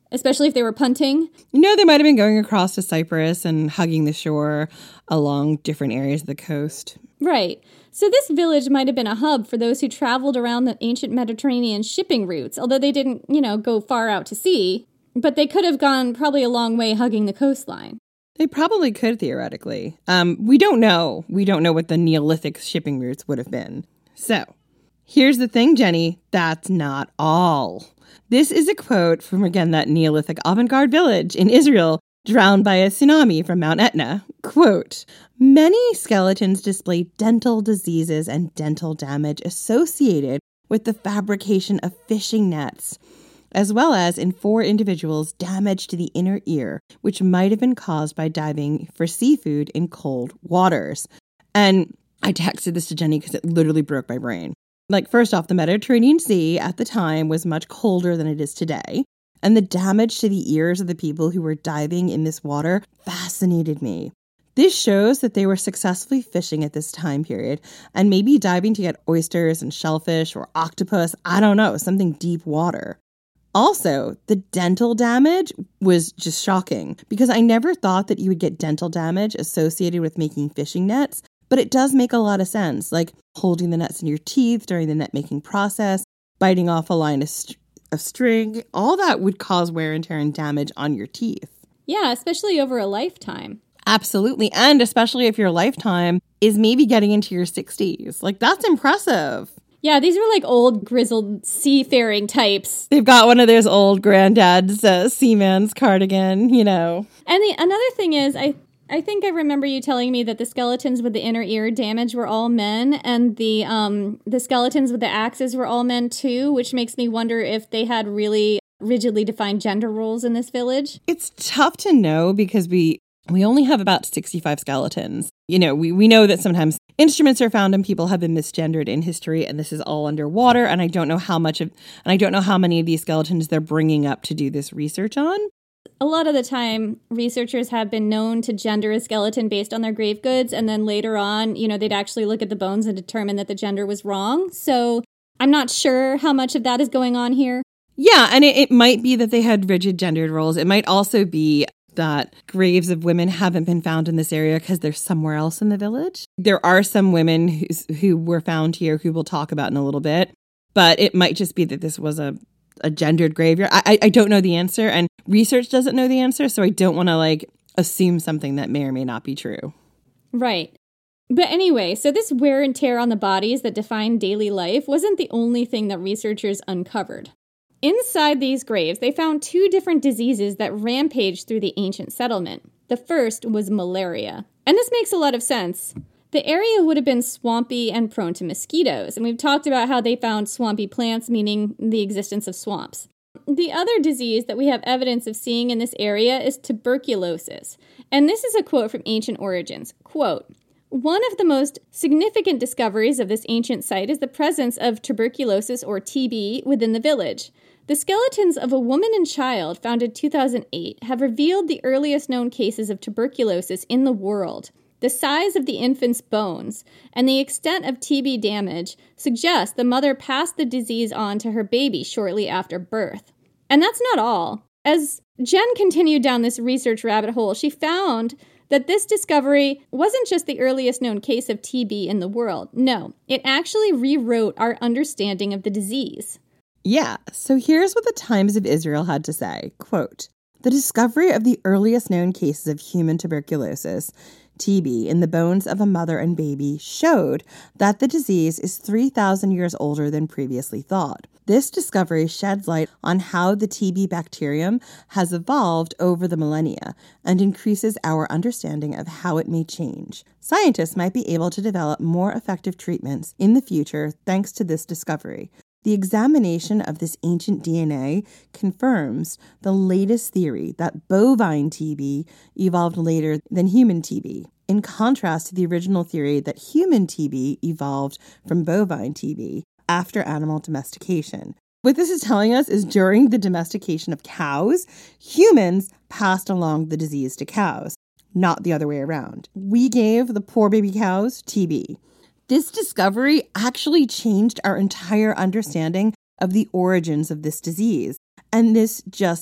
especially if they were punting. They might have been going across to Cyprus and hugging the shore along different areas of the coast. Right. So this village might have been a hub for those who traveled around the ancient Mediterranean shipping routes, although they didn't, go far out to sea. But they could have gone probably a long way hugging the coastline. They probably could, theoretically. We don't know. We don't know what the Neolithic shipping routes would have been. So, here's the thing, Jenny. That's not all. This is a quote from, again, that Neolithic avant-garde village in Israel, drowned by a tsunami from Mount Etna. Quote, "Many skeletons display dental diseases and dental damage associated with the fabrication of fishing nets, as well as in 4 individuals damage to the inner ear, which might have been caused by diving for seafood in cold waters." And I texted this to Jenny because it literally broke my brain. First off, the Mediterranean Sea at the time was much colder than it is today. And the damage to the ears of the people who were diving in this water fascinated me. This shows that they were successfully fishing at this time period and maybe diving to get oysters and shellfish or octopus, I don't know, something deep water. Also, the dental damage was just shocking because I never thought that you would get dental damage associated with making fishing nets, but it does make a lot of sense, like holding the nets in your teeth during the net making process, biting off a line of string, all that would cause wear and tear and damage on your teeth. Yeah, especially over a lifetime. Absolutely, and especially if your lifetime is maybe getting into your 60s. That's impressive. Yeah, these were old, grizzled seafaring types. They've got one of those old granddad's seaman's cardigan, And another thing is, I think I remember you telling me that the skeletons with the inner ear damage were all men, and the skeletons with the axes were all men too, which makes me wonder if they had really rigidly defined gender roles in this village. It's tough to know because we only have about 65 skeletons. We know that sometimes instruments are found and people have been misgendered in history, and this is all underwater, and I don't know how many of these skeletons they're bringing up to do this research on. A lot of the time, researchers have been known to gender a skeleton based on their grave goods, and then later on, they'd actually look at the bones and determine that the gender was wrong. So I'm not sure how much of that is going on here. Yeah, and it might be that they had rigid gendered roles. It might also be that graves of women haven't been found in this area because they're somewhere else in the village. There are some women who were found here who we'll talk about in a little bit, but it might just be that this was a gendered graveyard. I don't know the answer, and research doesn't know the answer, so I don't want to assume something that may or may not be true. Right. But anyway, so this wear and tear on the bodies that define daily life wasn't the only thing that researchers uncovered. Inside these graves, they found 2 different diseases that rampaged through the ancient settlement. The first was malaria. And this makes a lot of sense. The area would have been swampy and prone to mosquitoes, and we've talked about how they found swampy plants, meaning the existence of swamps. The other disease that we have evidence of seeing in this area is tuberculosis. And this is a quote from Ancient Origins. Quote, "One of the most significant discoveries of this ancient site is the presence of tuberculosis, or TB, within the village. The skeletons of a woman and child found in 2008 have revealed the earliest known cases of tuberculosis in the world. The size of the infant's bones and the extent of TB damage suggest the mother passed the disease on to her baby shortly after birth." And that's not all. As Jen continued down this research rabbit hole, she found that this discovery wasn't just the earliest known case of TB in the world. No, it actually rewrote our understanding of the disease. Yeah, so here's what the Times of Israel had to say. Quote, "The discovery of the earliest known cases of human tuberculosis, TB, in the bones of a mother and baby showed that the disease is 3,000 years older than previously thought. This discovery sheds light on how the TB bacterium has evolved over the millennia and increases our understanding of how it may change. Scientists might be able to develop more effective treatments in the future thanks to this discovery. The examination of this ancient DNA confirms the latest theory that bovine TB evolved later than human TB, in contrast to the original theory that human TB evolved from bovine TB after animal domestication. What this is telling us is during the domestication of cows, humans passed along the disease to cows, not the other way around. We gave the poor baby cows TB. This discovery actually changed our entire understanding of the origins of this disease. And this just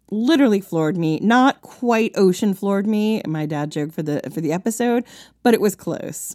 literally floored me. Not quite ocean floored me, my dad joke for the episode, but it was close.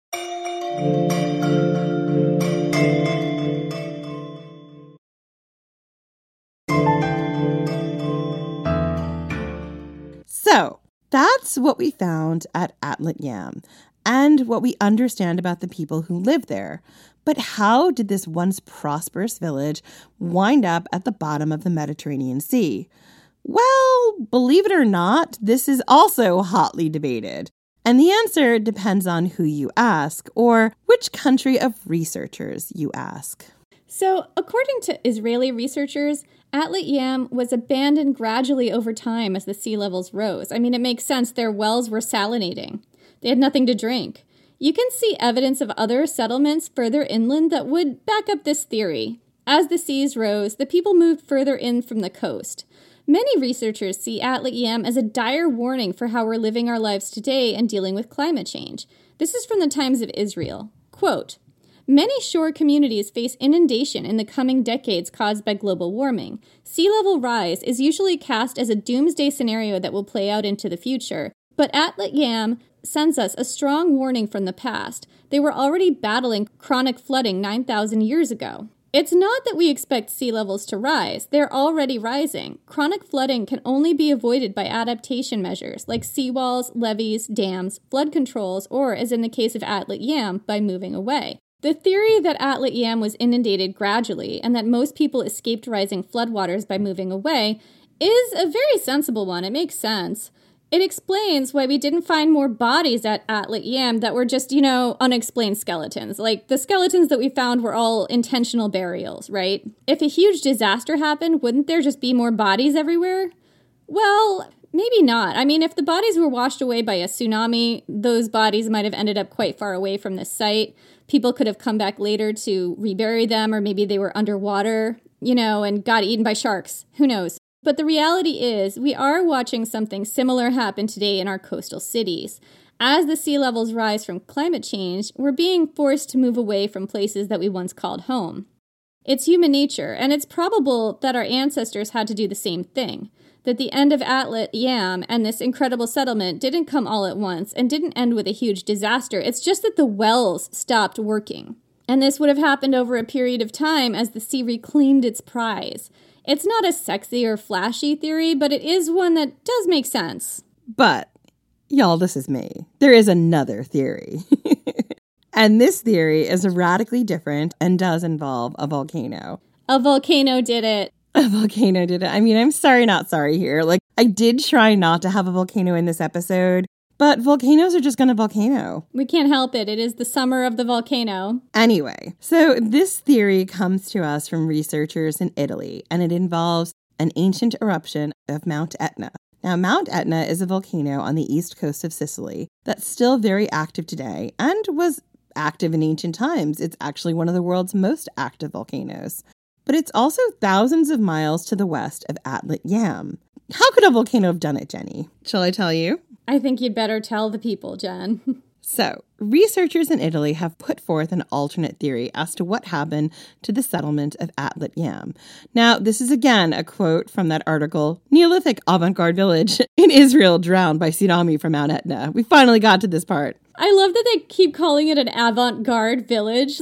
So that's what we found at Atlit Yam and what we understand about the people who live there. But how did this once prosperous village wind up at the bottom of the Mediterranean Sea? Well, believe it or not, this is also hotly debated. And the answer depends on who you ask, or which country of researchers you ask. So, according to Israeli researchers, Atlit Yam was abandoned gradually over time as the sea levels rose. I mean, it makes sense. Their wells were salinating. They had nothing to drink. You can see evidence of other settlements further inland that would back up this theory. As the seas rose, the people moved further in from the coast. Many researchers see Atlit Yam as a dire warning for how we're living our lives today and dealing with climate change. This is from the Times of Israel. Quote, "Many shore communities face inundation in the coming decades caused by global warming. Sea level rise is usually cast as a doomsday scenario that will play out into the future. But Atlit Yam sends us a strong warning from the past. They were already battling chronic flooding 9,000 years ago. It's not that we expect sea levels to rise. They're already rising. Chronic flooding can only be avoided by adaptation measures like seawalls, levees, dams, flood controls, or, as in the case of Atlit Yam, by moving away. The theory that Atlit Yam was inundated gradually and that most people escaped rising floodwaters by moving away is a very sensible one. It makes sense. It explains why we didn't find more bodies at Atlit Yam that were just, unexplained skeletons. Like, the skeletons that we found were all intentional burials, right? If a huge disaster happened, wouldn't there just be more bodies everywhere? Well, maybe not. I mean, if the bodies were washed away by a tsunami, those bodies might have ended up quite far away from this site. People could have come back later to rebury them, or maybe they were underwater, and got eaten by sharks. Who knows? But the reality is, we are watching something similar happen today in our coastal cities. As the sea levels rise from climate change, we're being forced to move away from places that we once called home. It's human nature, and it's probable that our ancestors had to do the same thing. That the end of Atlit Yam and this incredible settlement didn't come all at once and didn't end with a huge disaster. It's just that the wells stopped working. And this would have happened over a period of time as the sea reclaimed its prize. It's not a sexy or flashy theory, but it is one that does make sense. But, y'all, this is me. There is another theory. And this theory is radically different and does involve a volcano. A volcano did it. A volcano did it. I mean, I'm sorry, not sorry here. I did try not to have a volcano in this episode, but volcanoes are just going to volcano. We can't help it. It is the summer of the volcano. Anyway, so this theory comes to us from researchers in Italy, and it involves an ancient eruption of Mount Etna. Now, Mount Etna is a volcano on the east coast of Sicily that's still very active today and was active in ancient times. It's actually one of the world's most active volcanoes. But it's also thousands of miles to the west of Atlit Yam. How could a volcano have done it, Jenny? Shall I tell you? I think you'd better tell the people, Jen. So, researchers in Italy have put forth an alternate theory as to what happened to the settlement of Atlit Yam. Now, this is again a quote from that article, Neolithic Avant-Garde Village in Israel Drowned by Tsunami from Mount Etna. We finally got to this part. I love that they keep calling it an avant-garde village.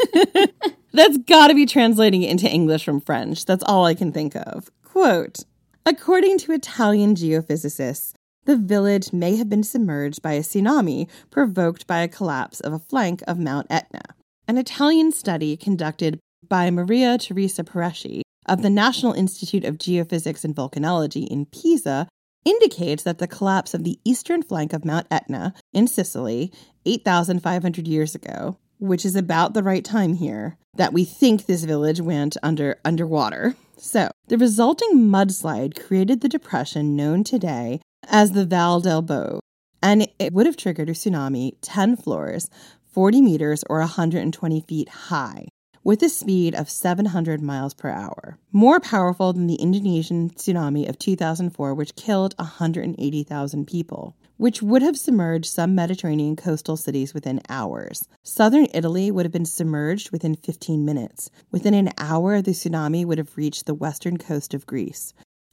That's got to be translating it into English from French. That's all I can think of. Quote, according to Italian geophysicists, the village may have been submerged by a tsunami provoked by a collapse of a flank of Mount Etna. An Italian study conducted by Maria Teresa Peresci of the National Institute of Geophysics and Volcanology in Pisa indicates that the collapse of the eastern flank of Mount Etna in Sicily 8,500 years ago, which is about the right time here, that we think this village went underwater. So, the resulting mudslide created the depression known today as the Val del Bove, and it would have triggered a tsunami 10 floors, 40 meters, or 120 feet high, with a speed of 700 miles per hour. More powerful than the Indonesian tsunami of 2004, which killed 180,000 people, which would have submerged some Mediterranean coastal cities within hours. Southern Italy would have been submerged within 15 minutes. Within an hour, the tsunami would have reached the western coast of Greece.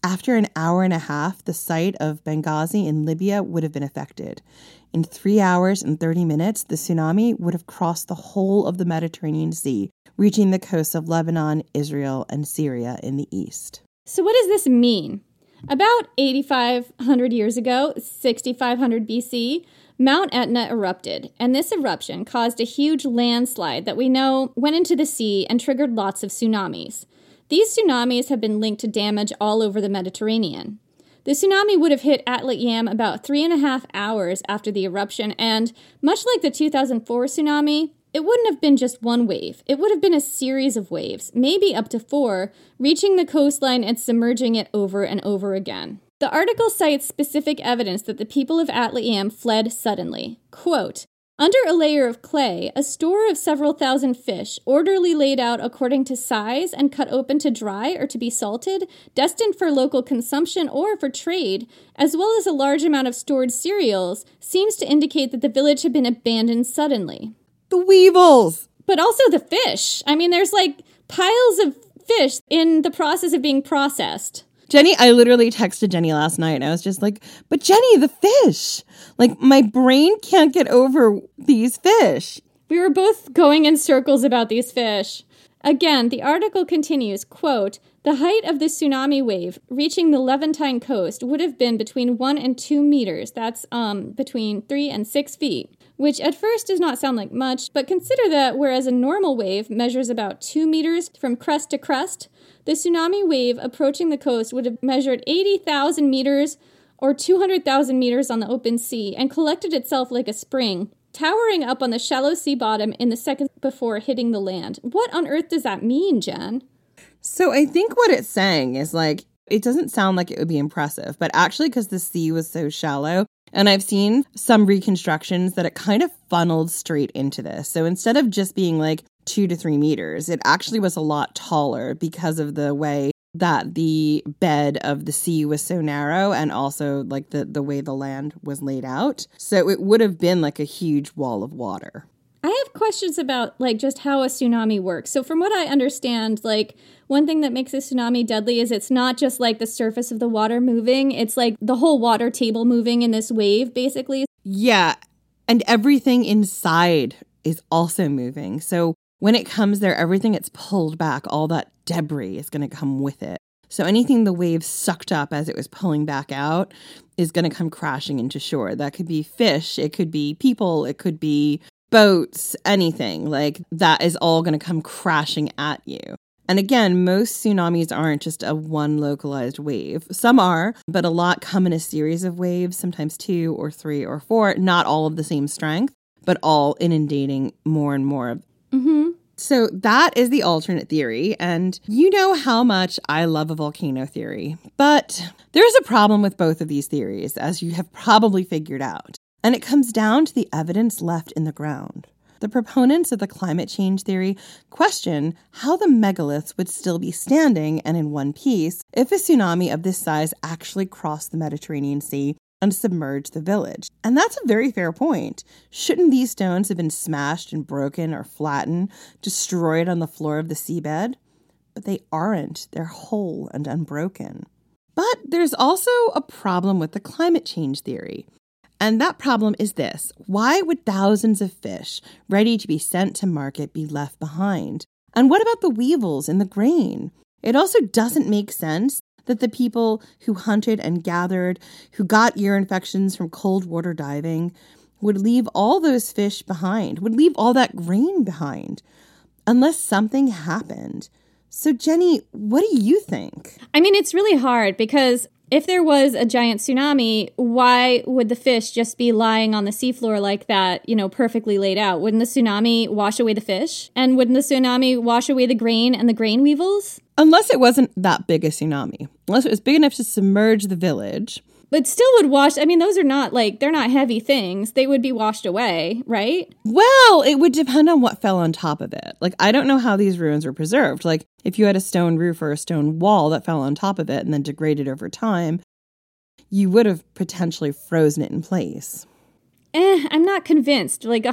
After an hour and a half, the site of Benghazi in Libya would have been affected. In 3 hours and 30 minutes, the tsunami would have crossed the whole of the Mediterranean Sea, reaching the coasts of Lebanon, Israel, and Syria in the east. So what does this mean? About 8,500 years ago, 6,500 BC, Mount Etna erupted, and this eruption caused a huge landslide that we know went into the sea and triggered lots of tsunamis. These tsunamis have been linked to damage all over the Mediterranean. The tsunami would have hit Atlit Yam about 3.5 hours after the eruption, and much like the 2004 tsunami, it wouldn't have been just one wave. It would have been a series of waves, maybe up to 4, reaching the coastline and submerging it over and over again. The article cites specific evidence that the people of Atlit Yam fled suddenly. Quote, "Under a layer of clay, a store of several thousand fish, orderly laid out according to size and cut open to dry or to be salted, destined for local consumption or for trade, as well as a large amount of stored cereals, seems to indicate that the village had been abandoned suddenly." The weevils! But also the fish. I mean, there's like piles of fish in the process of being processed. Jenny, I literally texted Jenny last night and I was just like, but Jenny, the fish! Like, my brain can't get over these fish. We were both going in circles about these fish. Again, the article continues, quote, "The height of the tsunami wave reaching the Levantine coast would have been between 1 and 2 meters. That's between 3 and 6 feet, which at first does not sound like much, but consider that whereas a normal wave measures about 2 meters from crest to crest, the tsunami wave approaching the coast would have measured 80,000 meters or 200,000 meters on the open sea and collected itself like a spring, towering up on the shallow sea bottom in the seconds before hitting the land." What on earth does that mean, Jen? So I think what it's saying is like, it doesn't sound like it would be impressive, but actually because the sea was so shallow, and I've seen some reconstructions that it kind of funneled straight into this. So instead of just being like 2 to 3 meters, it actually was a lot taller because of the way that the bed of the sea was so narrow and also like the way the land was laid out. So it would have been like a huge wall of water. I have questions about like just how a tsunami works. So from what I understand, like one thing that makes a tsunami deadly is it's not just like the surface of the water moving. It's like the whole water table moving in this wave, basically. Yeah. And everything inside is also moving. So when it comes there, everything gets pulled back. All that debris is going to come with it. So anything the wave sucked up as it was pulling back out is going to come crashing into shore. That could be fish. It could be people. It could be boats, anything. Like that is all going to come crashing at you. And again, most tsunamis aren't just a one localized wave. Some are, but a lot come in a series of waves, sometimes 2 or 3 or 4, not all of the same strength, but all inundating more and more. Mm-hmm. So that is the alternate theory, and you know how much I love a volcano theory. But there's a problem with both of these theories, as you have probably figured out, and it comes down to the evidence left in the ground. The proponents of the climate change theory question how the megaliths would still be standing and in one piece if a tsunami of this size actually crossed the Mediterranean Sea and submerged the village. And that's a very fair point. Shouldn't these stones have been smashed and broken or flattened, destroyed on the floor of the seabed? But they aren't. They're whole and unbroken. But there's also a problem with the climate change theory. And that problem is this: why would thousands of fish ready to be sent to market be left behind? And what about the weevils in the grain? It also doesn't make sense that the people who hunted and gathered, who got ear infections from cold water diving, would leave all those fish behind, would leave all that grain behind, unless something happened. So Jenny, what do you think? I mean, it's really hard because if there was a giant tsunami, why would the fish just be lying on the seafloor like that, perfectly laid out? Wouldn't the tsunami wash away the fish? And wouldn't the tsunami wash away the grain and the grain weevils? Unless it wasn't that big a tsunami. Unless it was big enough to submerge the village. But still would wash, those are not they're not heavy things. They would be washed away, right? Well, it would depend on what fell on top of it. I don't know how these ruins were preserved. If you had a stone roof or a stone wall that fell on top of it and then degraded over time, you would have potentially frozen it in place. I'm not convinced. Like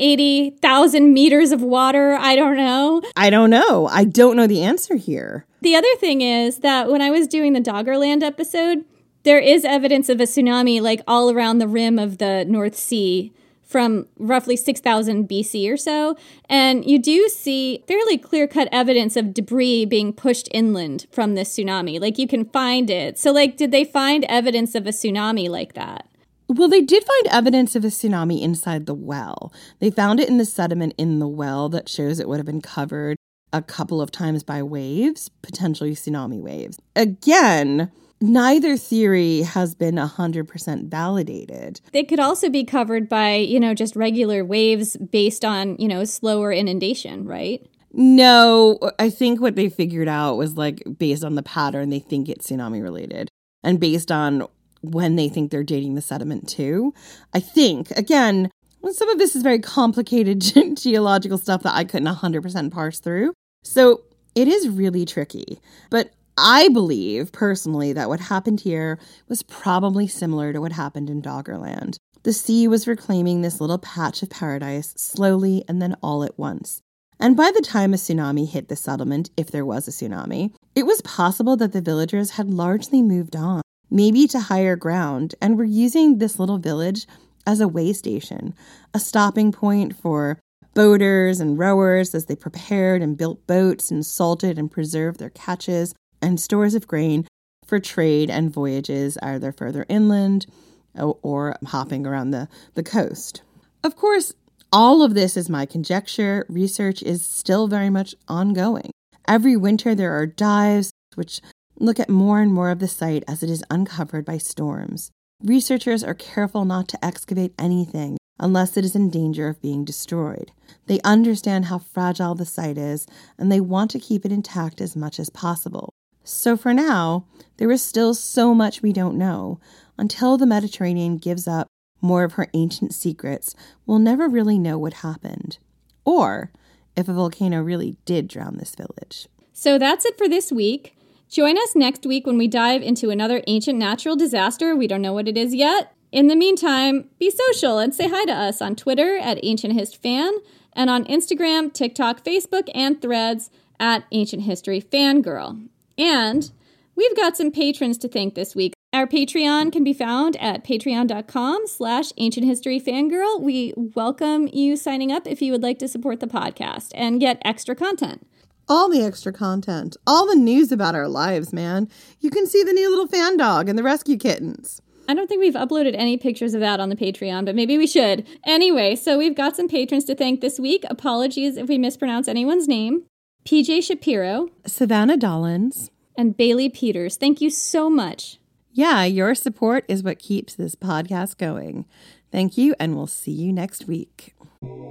180,000 meters of water, I don't know. I don't know. I don't know the answer here. The other thing is that when I was doing the Doggerland episode, there is evidence of a tsunami like all around the rim of the North Sea from roughly 6,000 BC or so. And you do see fairly clear-cut evidence of debris being pushed inland from this tsunami. Like, you can find it. So, like, did they find evidence of a tsunami like that? Well, they did find evidence of a tsunami inside the well. They found it in the sediment in the well that shows it would have been covered a couple of times by waves, potentially tsunami waves. Again, neither theory has been 100% validated. They could also be covered by, just regular waves based on, slower inundation, right? No, I think what they figured out was like based on the pattern, they think it's tsunami related. And based on when they think they're dating the sediment too. I think, again, some of this is very complicated geological stuff that I couldn't 100% parse through. So it is really tricky. But I believe, personally, that what happened here was probably similar to what happened in Doggerland. The sea was reclaiming this little patch of paradise slowly and then all at once. And by the time a tsunami hit the settlement, if there was a tsunami, it was possible that the villagers had largely moved on, maybe to higher ground, and were using this little village as a way station, a stopping point for boaters and rowers as they prepared and built boats and salted and preserved their catches and stores of grain for trade and voyages either further inland or hopping around the coast. Of course, all of this is my conjecture. Research is still very much ongoing. Every winter there are dives which look at more and more of the site as it is uncovered by storms. Researchers are careful not to excavate anything unless it is in danger of being destroyed. They understand how fragile the site is, and they want to keep it intact as much as possible. So for now, there is still so much we don't know. Until the Mediterranean gives up more of her ancient secrets, we'll never really know what happened. Or if a volcano really did drown this village. So that's it for this week. Join us next week when we dive into another ancient natural disaster. We don't know what it is yet. In the meantime, be social and say hi to us on Twitter at AncientHistFan and on Instagram, TikTok, Facebook, and Threads at Ancient History Fangirl. And we've got some patrons to thank this week. Our Patreon can be found at patreon.com/ancienthistoryfangirl. We welcome you signing up if you would like to support the podcast and get extra content. All the extra content, all the news about our lives, man. You can see the new little fan dog and the rescue kittens. I don't think we've uploaded any pictures of that on the Patreon, but maybe we should. Anyway, so we've got some patrons to thank this week. Apologies if we mispronounce anyone's name. PJ Shapiro, Savannah Dollins, and Bailey Peters. Thank you so much. Yeah, your support is what keeps this podcast going. Thank you, and we'll see you next week.